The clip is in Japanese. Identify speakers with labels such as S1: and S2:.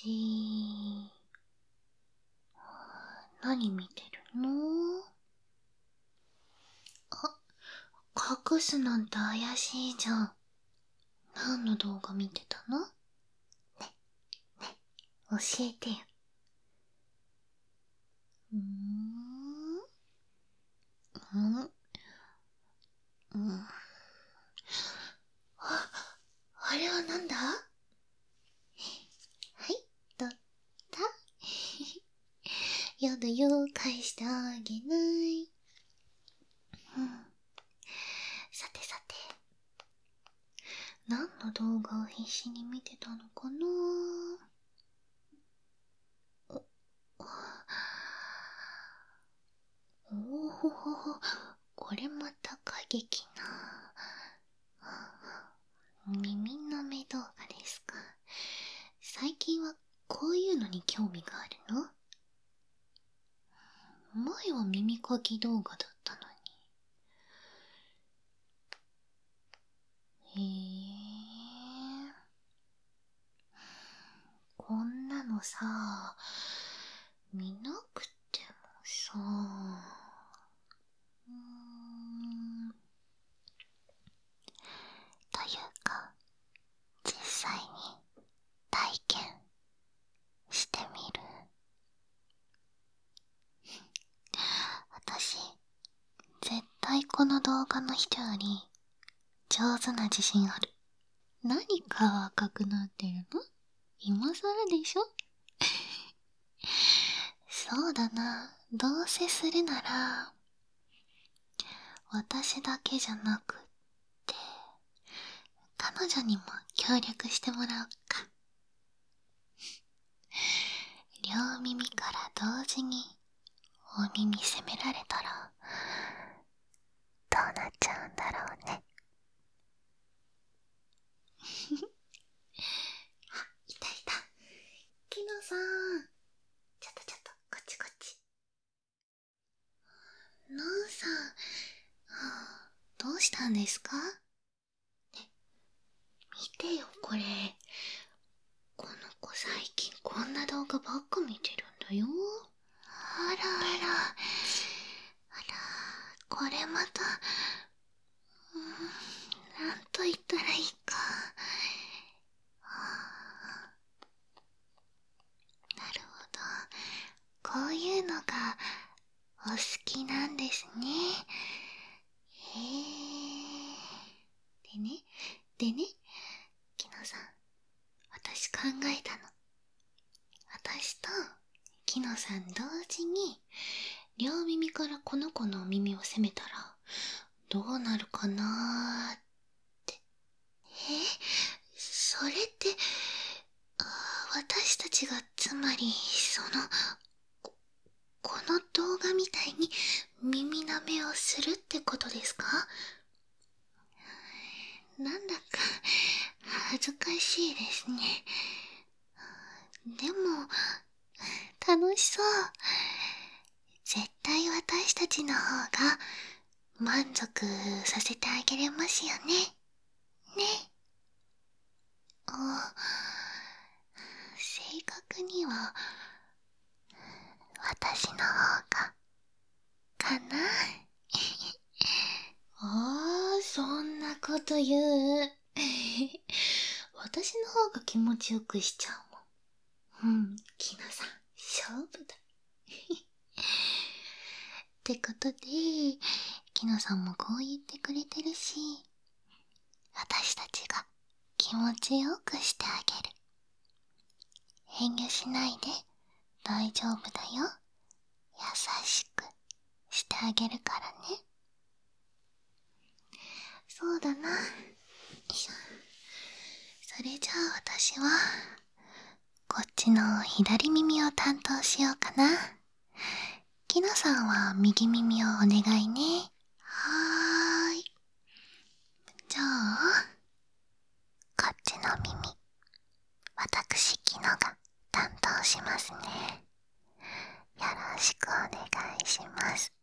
S1: し。何見てるの？隠すなんて怪しいじゃん。何の動画見てたの？ね、教えてよ。あれはなんだ？はい、どったやだよ、返してあげない。さてさて、何の動画を必死に見てたのかな？おほほほ、これまた過激な。耳の目動画ですか。最近はこういうのに興味があるの？前は耳かき動画だったのに。こんなのさ、見なくてもさ。というか、実際に体験してみる。私、絶対この動画の人より上手な自信ある。何か赤くなってるの？今更でしょ？そうだな、どうせするなら、私だけじゃなくって、彼女にも協力してもらおうか。両耳から同時にお耳責められたら、どうなっちゃうんだろうね。いたいた。キノさん。ちょっと、こっちこっち。ノンさん、どうしたんですか？ね、見てよこれ。この子最近こんな動画ばっか見てるんだよ。あら、これまた、なんと言ったらいいか。なるほど。こういうのがお好きなんですね。へえ。でね、キノさん、私考えたの。私とキノさん同時に両耳からこの子のお耳を攻めたらどうなるかなーって。それって、私たちがつまりこの動画みたいに耳舐めをするってことですか？なんだか恥ずかしいですね。でも楽しそう。絶対私たちの方が満足させてあげれますよね。ね。正確には私の方がかな。そんなこと言う。私の方が気持ちよくしちゃうもん。キノさん、勝負だ。ってことで、キノさんもこう言ってくれてるし、私たちが気持ちよくしてあげる。遠慮しないで大丈夫だよ。優しくしてあげるからね。そうだな。よいしょ。それじゃあ私はこっちの左耳を担当しようかな。キノさんは右耳をお願いね。はーい。じゃあこっちの耳、私キノが担当しますね。よろしくお願いします。